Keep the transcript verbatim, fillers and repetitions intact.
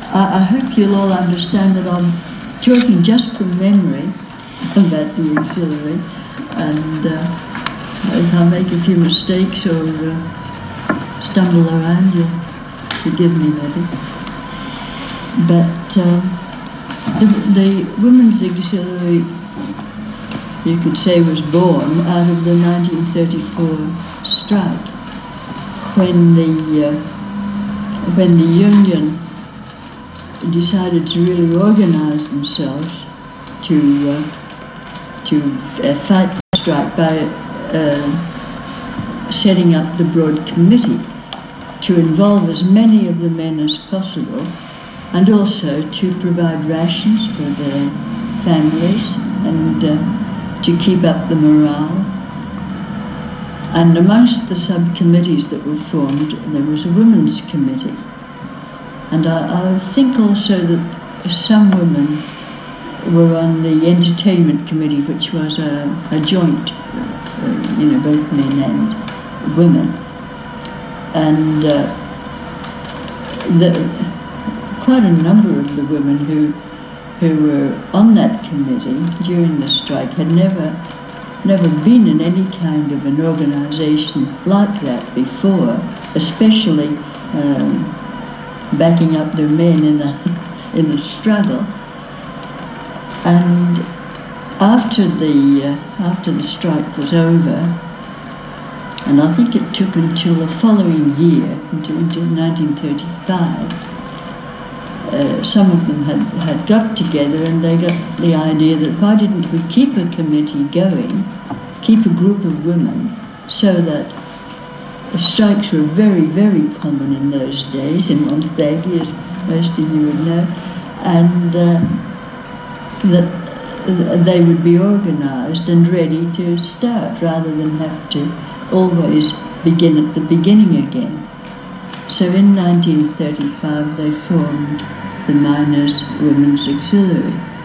I, I hope you'll all understand that I'm talking just from memory about the auxiliary, and uh, if I make a few mistakes or uh, stumble around, you'll forgive me maybe. But um, the, the Women's Auxiliary, you could say, was born out of the nineteen thirty-four strike, when the uh, when the union decided to really organise themselves to uh, to uh, fight the strike by uh, setting up the Broad Committee to involve as many of the men as possible, and also to provide rations for their families and uh, to keep up the morale. And amongst the subcommittees that were formed, there was a women's committee. And I, I think also that some women were on the entertainment committee, which was a, a joint, uh, you know, both men and women. And uh, the, quite a number of the women who who were on that committee during the strike had never never been in any kind of an organisation like that before, especially um, backing up their men in a in a struggle. And after the uh, after the strike was over, and I think it took until the following year, until, until nineteen thirty-five, uh, some of them had, had got together and they got the idea that why didn't we keep a committee going, keep a group of women, so that the strikes were very, very common in those days in Montague, as most of you would know, and uh, that they would be organised and ready to start rather than have to always begin at the beginning again. So in nineteen thirty-five they formed the Miners' Women's Auxiliary.